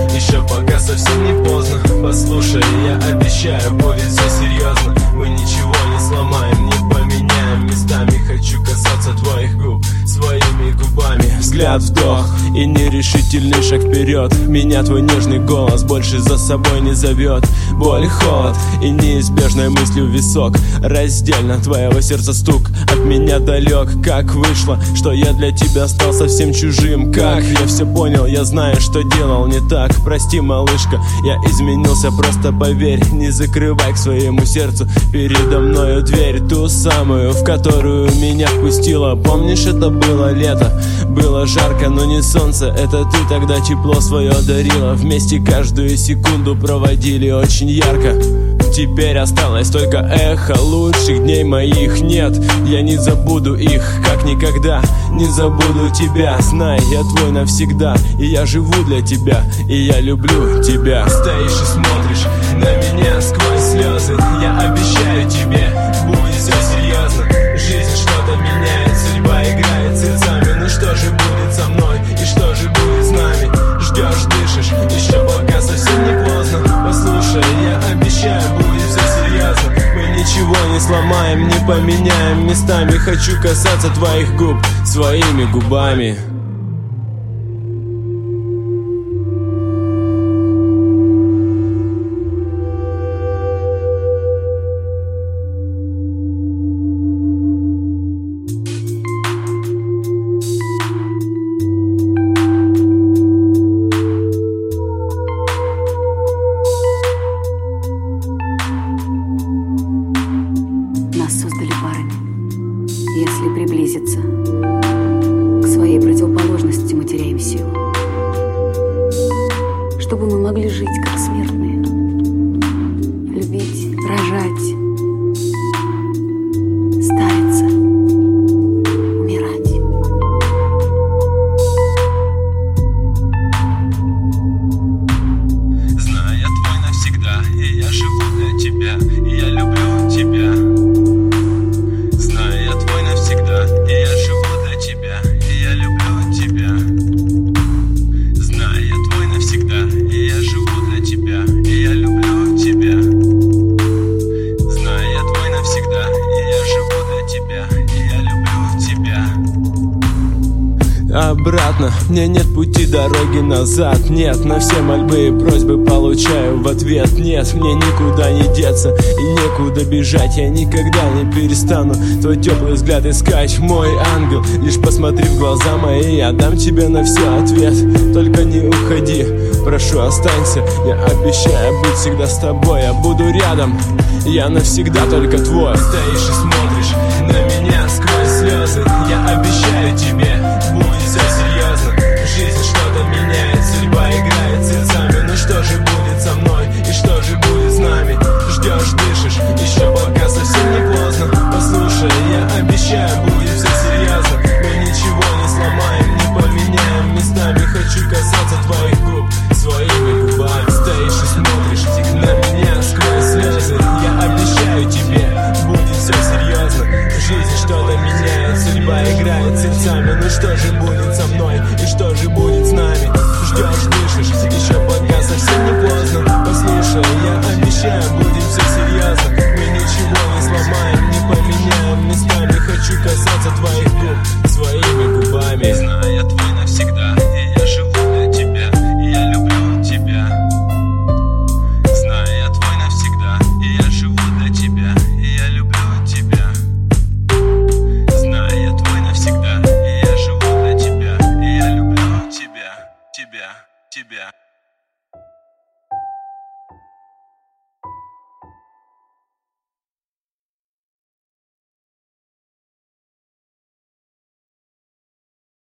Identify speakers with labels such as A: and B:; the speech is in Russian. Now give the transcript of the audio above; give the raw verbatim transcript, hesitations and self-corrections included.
A: еще пока совсем не поздно. Послушай, я обещаю, будет все серьезно. Мы ничего не сломаем, не поменяем местами. Хочу касаться твоих губ своими губами. Взгляд, вдох и нерешительный шаг вперед. Меня твой нежный голос больше за собой не зовет. Боль, холод и неизбежная мысль в висок. Раздельно твоего сердца стук от меня далек. Как вышло, что я для тебя стал совсем чужим? Как? Я все понял, я знаю, что делал не так. Прости, малышка, я изменился, просто поверь. Не закрывай к своему сердцу передо мною дверь, ту самую, в которую меня впустила. Помнишь, это было лето, было жарко, но не солнце. Это ты тогда тепло свое дарила. Вместе каждую секунду проводили очень ярко. Теперь осталось только эхо лучших дней моих. Нет, я не забуду их, как никогда не забуду тебя. Знай, я твой навсегда, и я живу для тебя, и я люблю тебя. Стоишь и смотришь на меня сквозь слезы. Я обещаю тебе, будет все серьезно. Жизнь что-то меняет, судьба играет сердцами. Ну что же будет со мной, и что же будет с нами? Ждешь, дышишь, еще пока совсем не поздно. Послушай, я обещаю, будет все серьезно. Мы ничего не сломаем, не поменяем местами. Хочу касаться твоих губ своими губами.
B: Нас создали парами. Если приблизиться к своей противоположности, мы теряем силу. Чтобы мы могли жить как смертные, любить, рожать, стариться, умирать.
A: Знаю, я твой навсегда, и я живу для тебя, и я люблю тебя. Знаю, я твой навсегда, и я живу для тебя, и я люблю тебя. Знаю, я твой навсегда, и я живу для тебя, и я люблю тебя. Знаю, я твой навсегда, и я живу для тебя, и я люблю тебя. Обратно, мне нет пути, дороги назад. Нет, на все мольбы и просьбы получаю в ответ. Нет, мне никуда не деться и некуда бежать. Я никогда не перестану твой теплый взгляд искать. Мой ангел, лишь посмотри в глаза мои, я дам тебе на все ответ. Только не уходи, прошу, останься. Я обещаю быть всегда с тобой. Я буду рядом, я навсегда только твой. Стоишь и смотришь на меня сквозь слезы. Я обещаю тебе,